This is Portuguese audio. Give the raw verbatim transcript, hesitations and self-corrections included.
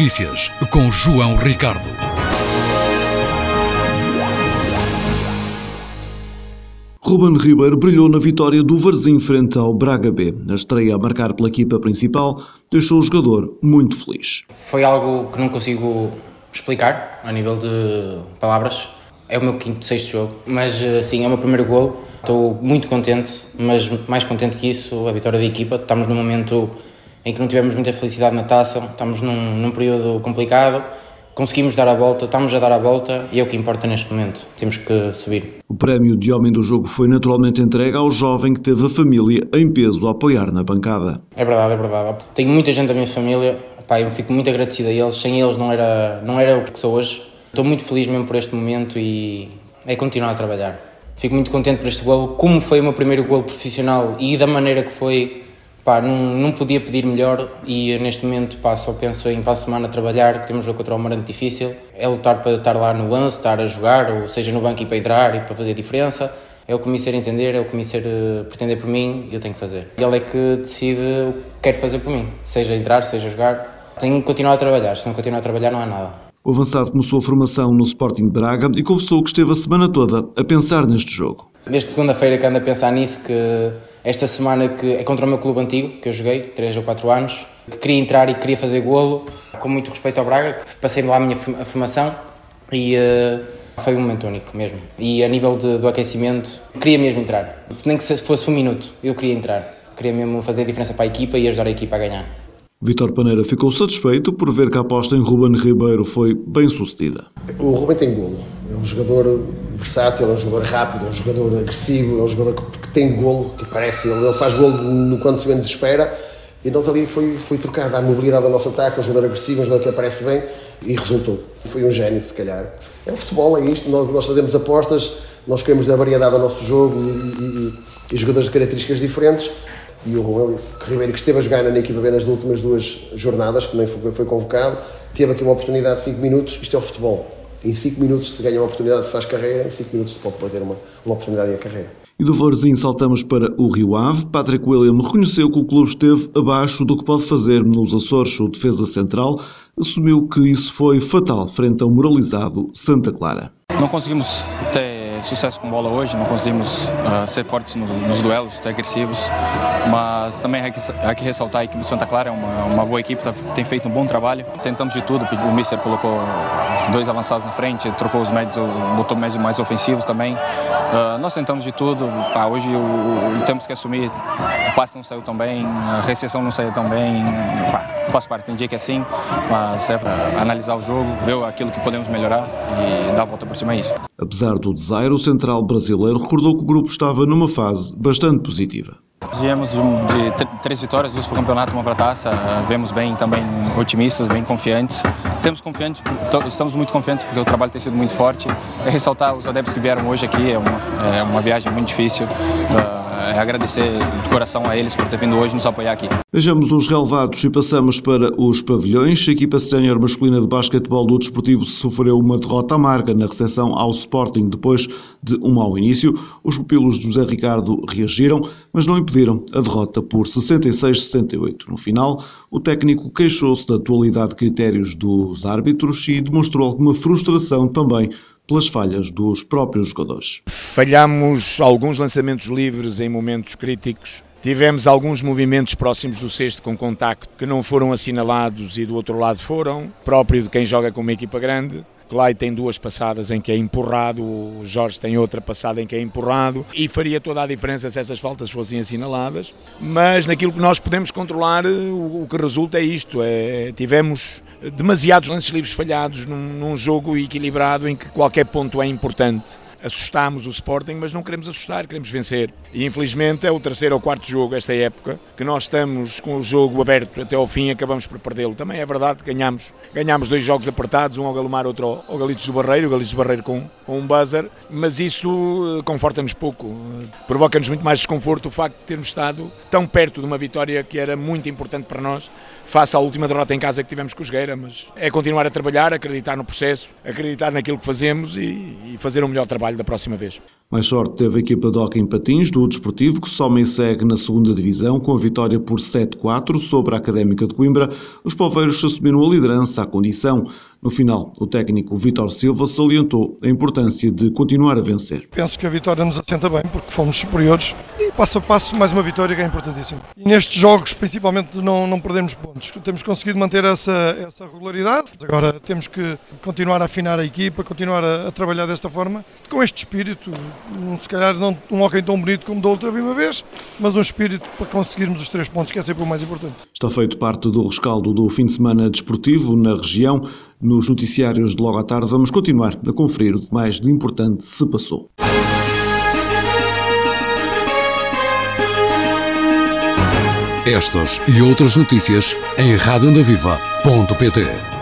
Notícias, com João Ricardo. Ruben Ribeiro brilhou na vitória do Varzim frente ao Braga B. A estreia a marcar pela equipa principal deixou o jogador muito feliz. Foi algo que não consigo explicar a nível de palavras. É o meu quinto, sexto jogo, mas sim, é o meu primeiro golo. Estou muito contente, mas mais contente que isso, a vitória da equipa. Estamos num momento em que não tivemos muita felicidade na taça, estamos num, num período complicado, conseguimos dar a volta, estamos a dar a volta e é o que importa neste momento, temos que subir. O prémio de homem do jogo foi naturalmente entregue ao jovem que teve a família em peso a apoiar na bancada. É verdade, é verdade. Tenho muita gente da minha família, pá, eu fico muito agradecido a eles, sem eles não era, não era o que sou hoje. Estou muito feliz mesmo por este momento e é continuar a trabalhar. Fico muito contente por este golo, como foi o meu primeiro golo profissional e da maneira que foi. Pá, não, não podia pedir melhor e neste momento pá, só penso em para a semana trabalhar, que temos um jogo contra o Amarante difícil, é lutar para estar lá no lance, estar a jogar, ou seja no banco e para entrar e para fazer a diferença, é o que me ser entender, é o que me ser uh, pretender por mim e eu tenho que fazer. Ele é que decide o que quer fazer por mim, seja entrar, seja jogar, tenho que continuar a trabalhar, se não continuar a trabalhar não há nada. O avançado começou a formação no Sporting de Braga e confessou que esteve a semana toda a pensar neste jogo. Desde segunda-feira que ando a pensar nisso, que esta semana que é contra o meu clube antigo, que eu joguei, três ou quatro anos, que queria entrar e queria fazer golo, com muito respeito ao Braga, que passei lá a minha formação e uh, foi um momento único mesmo. E a nível de, do aquecimento, queria mesmo entrar. Se nem que fosse um minuto, eu queria entrar. Queria mesmo fazer a diferença para a equipa e ajudar a equipa a ganhar. Vítor Paneira ficou satisfeito por ver que a aposta em Ruben Ribeiro foi bem sucedida. O Ruben tem golo, é um jogador versátil, é um jogador rápido, é um jogador agressivo, é um jogador que, que tem golo, que parece, ele, ele faz golo no quando se menos espera e nós ali foi, foi trocada a mobilidade do nosso ataque, um jogador agressivo, um jogador que aparece bem e resultou. Foi um gênio, se calhar. É o futebol, é isto, nós, nós fazemos apostas, nós queremos dar variedade ao nosso jogo e, e, e jogadores de características diferentes. E o Ruben Ribeiro, que esteve a jogar na equipa B nas últimas duas jornadas, que nem foi, foi convocado, teve aqui uma oportunidade de cinco minutos, isto é o futebol. Em cinco minutos se ganha uma oportunidade, se faz carreira, em cinco minutos se pode perder uma, uma oportunidade em carreira. E do Varzim saltamos para o Rio Ave. Patrick William reconheceu que o clube esteve abaixo do que pode fazer nos Açores. O defesa central assumiu que isso foi fatal frente ao moralizado Santa Clara. Não conseguimos ter sucesso com bola hoje, não conseguimos uh, ser fortes nos, nos duelos, ser agressivos, mas também há que, há que ressaltar a equipe do Santa Clara, é uma, uma boa equipe, tá, tem feito um bom trabalho. Tentamos de tudo, o Mister colocou dois avançados na frente, trocou os médios, botou médios mais ofensivos também. Uh, nós tentamos de tudo, pá, hoje o, o, temos que assumir, o passe não saiu tão bem, a recepção não saiu tão bem, pá, faz parte, tem dia que é assim, mas é para analisar o jogo, ver aquilo que podemos melhorar e dar a volta por cima a isso. Apesar do desaire, o central brasileiro recordou que o grupo estava numa fase bastante positiva. Viemos de, de três vitórias, duas para o campeonato, uma para a taça, vemos bem também otimistas, bem confiantes. Temos confiantes, estamos muito confiantes porque o trabalho tem sido muito forte. É ressaltar os adeptos que vieram hoje aqui, é uma, é uma viagem muito difícil. É agradecer de coração a eles por ter vindo hoje nos apoiar aqui. Deixamos os relevados e passamos para os pavilhões. A equipa sénior masculina de basquetebol do Desportivo sofreu uma derrota amarga na recepção ao Sporting depois de um mau início. Os pupilos de José Ricardo reagiram, mas não impediram a derrota por sessenta e seis a sessenta e oito. No final, o técnico queixou-se da atualidade de critérios dos árbitros e demonstrou alguma frustração também pelas falhas dos próprios jogadores. Falhamos alguns lançamentos livres em momentos críticos. Tivemos alguns movimentos próximos do cesto com contacto que não foram assinalados e do outro lado foram, próprio de quem joga com uma equipa grande. Clay tem duas passadas em que é empurrado, o Jorge tem outra passada em que é empurrado e faria toda a diferença se essas faltas fossem assinaladas, mas naquilo que nós podemos controlar o, o que resulta é isto, é, tivemos demasiados lances livres falhados num, num jogo equilibrado em que qualquer ponto é importante. Assustámos o Sporting, mas não queremos assustar, queremos vencer. E infelizmente é o terceiro ou quarto jogo esta época, que nós estamos com o jogo aberto até ao fim e acabamos por perdê-lo. Também é verdade que ganhamos, ganhamos dois jogos apertados, um ao Galomar, outro ao, ao Galitos do Barreiro, o Galitos do Barreiro com, com um buzzer, mas isso uh, conforta-nos pouco. Uh, provoca-nos muito mais desconforto o facto de termos estado tão perto de uma vitória que era muito importante para nós, face à última derrota em casa que tivemos com o Jogueira, mas é continuar a trabalhar, acreditar no processo, acreditar naquilo que fazemos e, e fazer um melhor trabalho. trabalho da próxima vez. Mais sorte teve a equipa de hóquei em patins do Desportivo, que soma e segue na segunda divisão com a vitória por sete a quatro sobre a Académica de Coimbra. Os poveiros assumiram a liderança à condição. No final, o técnico Vítor Silva salientou a importância de continuar a vencer. Penso que a vitória nos assenta bem, porque fomos superiores e passo a passo mais uma vitória que é importantíssima. E nestes jogos, principalmente, não, não perdemos pontos. Temos conseguido manter essa, essa regularidade. Agora temos que continuar a afinar a equipa, continuar a, a trabalhar desta forma, com este espírito, se calhar não um hóquei tão bonito como da outra vez, mas um espírito para conseguirmos os três pontos, que é sempre o mais importante. Está feito parte do rescaldo do fim de semana desportivo na região. Nos noticiários de logo à tarde vamos continuar a conferir o que mais de importante se passou. Estas e outras notícias em rádio onda viva ponto pt.